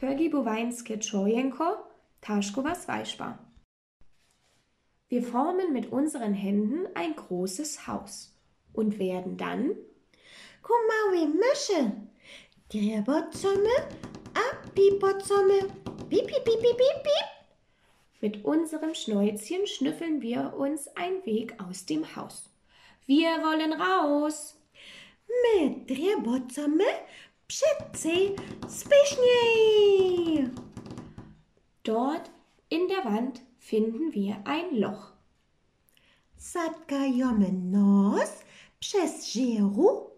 Pögibowańskie Czojenko, Taschkova Svajspa. Wir formen mit unseren Händen ein großes Haus und werden dann Małe myszy, drzewocomy, a pipocomy, piep, piep, piep, piep, piep, piep. Mit unserem Schnäuzchen schnüffeln wir uns einen Weg aus dem Haus. Wir wollen raus. My drzewocomy, wszyscy spieszniej. Dort in der Wand finden wir ein Loch. Zatkajemy nos przez żeru.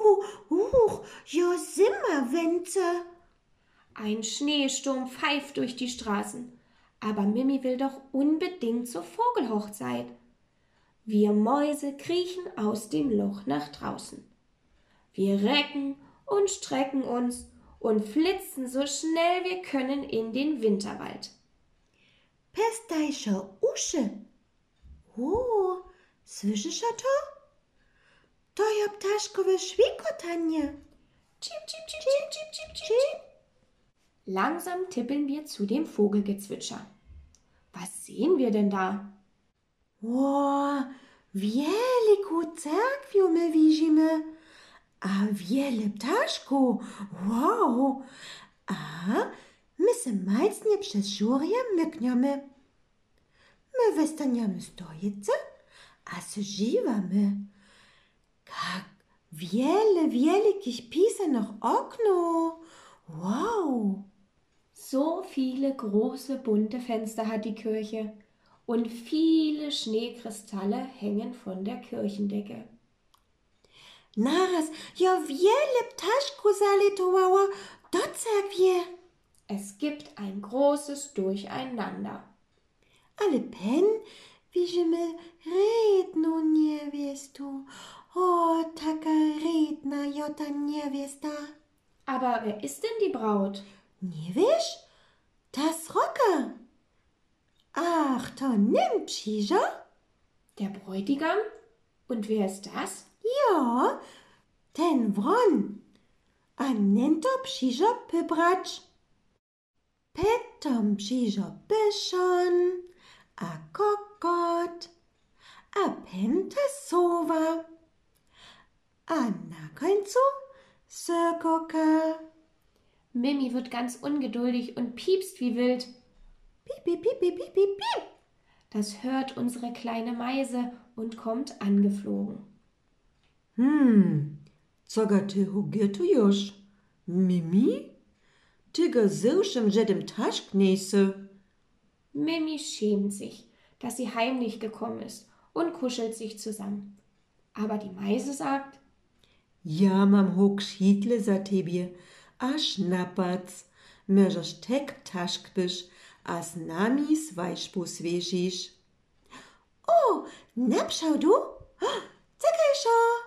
Jo Simmerwänze. Ein Schneesturm pfeift durch die Straßen, aber Mimi will doch unbedingt zur Vogelhochzeit. Wir Mäuse kriechen aus dem Loch nach draußen. Wir recken und strecken uns und flitzen so schnell wir können in den Winterwald. Pestajsze uszy. Słyszysz to? To ja ptaszkowe świkotanie. Chip, chip, chip, chip, chip, chip, chip, chip. Langsam tippeln wir zu dem Vogelgezwitscher. Was sehen wir denn da? Wielką cerkwię my widzimy. A wiele ptaszków. Wow. A my se majcnie przez żurję mykniemy. My wystaniemy stojice, a se żywamy. Jak wiele wielkich pisanych okno. Wow. So viele große bunte Fenster hat die Kirche und viele Schneekristalle hängen von der Kirchendecke. Naraz ja wiele ptaszków zaletowało do cerkwie. Es gibt ein großes Durcheinander. Ale pen widzimy redną niewistu. O, taka redna jota niewiesta. Aber wer ist denn die Braut? Nie wiesz? Ta sroka. Ach, to nim przyjdzie? Der Bräutigam? Und wer ist das? Ja, ten wron. A nento przyjdzie pybrać. Petom przyjdzie pyszon, a kokot, a penta sowa, a na końcu Sökoka. Mimi wird ganz ungeduldig und piepst wie wild. Piep, piep, piep, piep, piep, piep, piep. Das hört unsere kleine Meise und kommt angeflogen. Co ga ty hugietujesz? Mimi? Ty ga zewszem żedem taschknese. Mimi schämt sich, dass sie heimlich gekommen ist und kuschelt sich zusammen. Aber die Meise sagt, Ja mam hochschiedle za tebie, a schnapac. Możesz tek taschkbysz, a z nami swajszpu swieżysz. O, napszał du? Czekaj, szo.